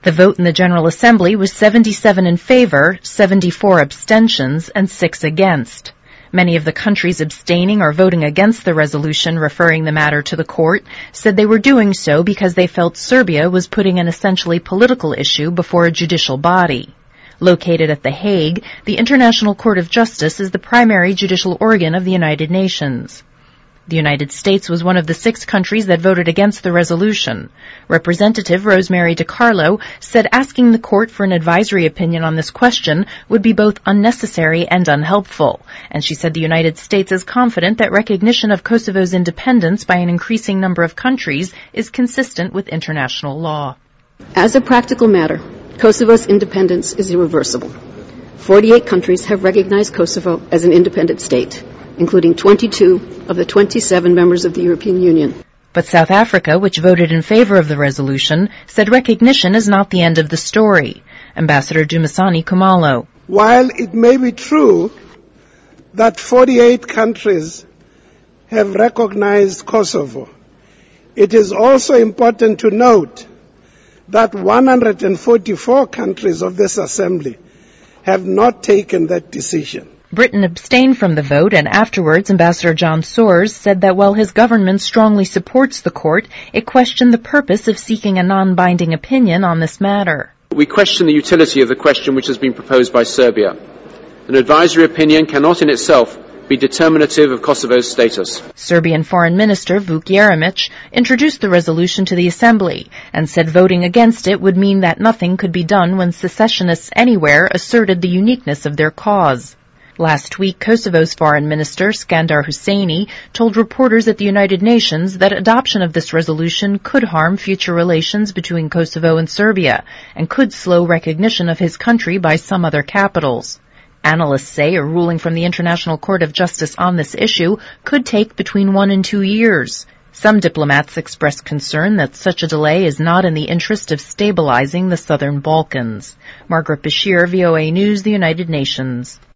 The vote in the General Assembly was 77 in favor, 74 abstentions, and 6 against. Many of the countries abstaining or voting against the resolution referring the matter to the court said they were doing so because they felt Serbia was putting an essentially political issue before a judicial body. Located at The Hague, the International Court of Justice is the primary judicial organ of the United Nations. The United States was one of the 6 countries that voted against the resolution. Representative Rosemary DiCarlo said asking the court for an advisory opinion on this question would be both unnecessary and unhelpful, and she said the United States is confident that recognition of Kosovo's independence by an increasing number of countries is consistent with international law. As a practical matter, Kosovo's independence is irreversible. 48 countries have recognized Kosovo as an independent state, including 22 of the 27 members of the European Union. But South Africa, which voted in favor of the resolution, said recognition is not the end of the story. Ambassador Dumisani Khumalo. While it may be true that 48 countries have recognized Kosovo, it is also important to note that 144 countries of this assembly have not taken that decision. Britain abstained from the vote, and afterwards Ambassador John Soares said that while his government strongly supports the court, it questioned the purpose of seeking a non-binding opinion on this matter. We question the utility of the question which has been proposed by Serbia. An advisory opinion cannot in itself be determinative of Kosovo's status. Serbian Foreign Minister Vuk Jeremic introduced the resolution to the Assembly and said voting against it would mean that nothing could be done when secessionists anywhere asserted the uniqueness of their cause. Last week, Kosovo's Foreign Minister, Skandar Husseini, told reporters at the United Nations that adoption of this resolution could harm future relations between Kosovo and Serbia and could slow recognition of his country by some other capitals. Analysts say a ruling from the International Court of Justice on this issue could take between 1 and 2 years. Some diplomats expressed concern that such a delay is not in the interest of stabilizing the Southern Balkans. Margaret Bashir, VOA News, the United Nations.